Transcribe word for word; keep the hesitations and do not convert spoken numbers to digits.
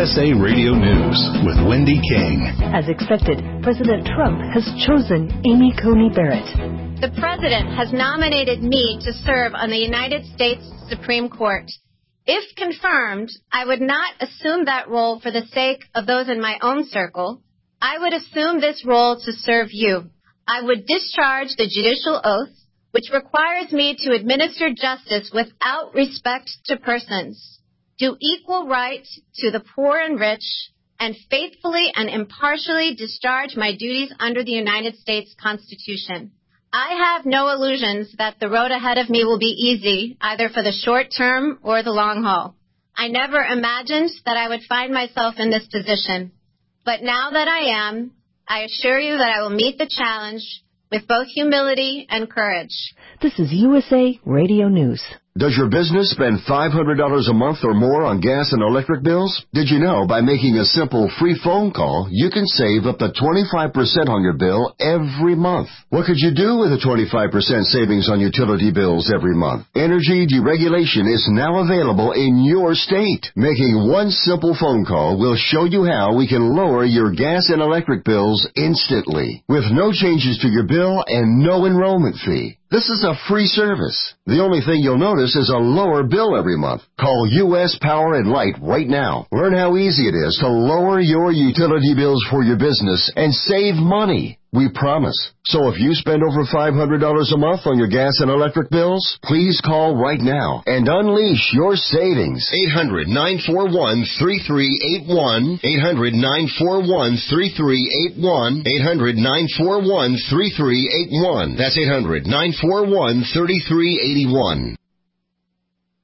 S A Radio News with Wendy King. As expected, President Trump has chosen Amy Coney Barrett. The President has nominated me to serve on the United States Supreme Court. If confirmed, I would not assume that role for the sake of those in my own circle. I would assume this role to serve you. I would discharge the judicial oath, which requires me to administer justice without respect to persons, do equal right to the poor and rich, and faithfully and impartially discharge my duties under the United States Constitution. I have no illusions that the road ahead of me will be easy, either for the short term or the long haul. I never imagined that I would find myself in this position. But now that I am, I assure you that I will meet the challenge with both humility and courage. This is U S A Radio News. Does your business spend five hundred dollars a month or more on gas and electric bills? Did you know by making a simple free phone call, you can save up to twenty-five percent on your bill every month? What could you do with a twenty-five percent savings on utility bills every month? Energy deregulation is now available in your state. Making one simple phone call will show you how we can lower your gas and electric bills instantly, with no changes to your bill and no enrollment fee. This is a free service. The only thing you'll notice is a lower bill every month. Call U S Power and Light right now. Learn how easy it is to lower your utility bills for your business and save money. We promise. So if you spend over five hundred dollars a month on your gas and electric bills, please call right now and unleash your savings. eight hundred, nine four one, three three eight one. eight hundred, nine four one, three three eight one. eight hundred, nine four one, three three eight one. That's eight hundred, nine four one, three three eight one.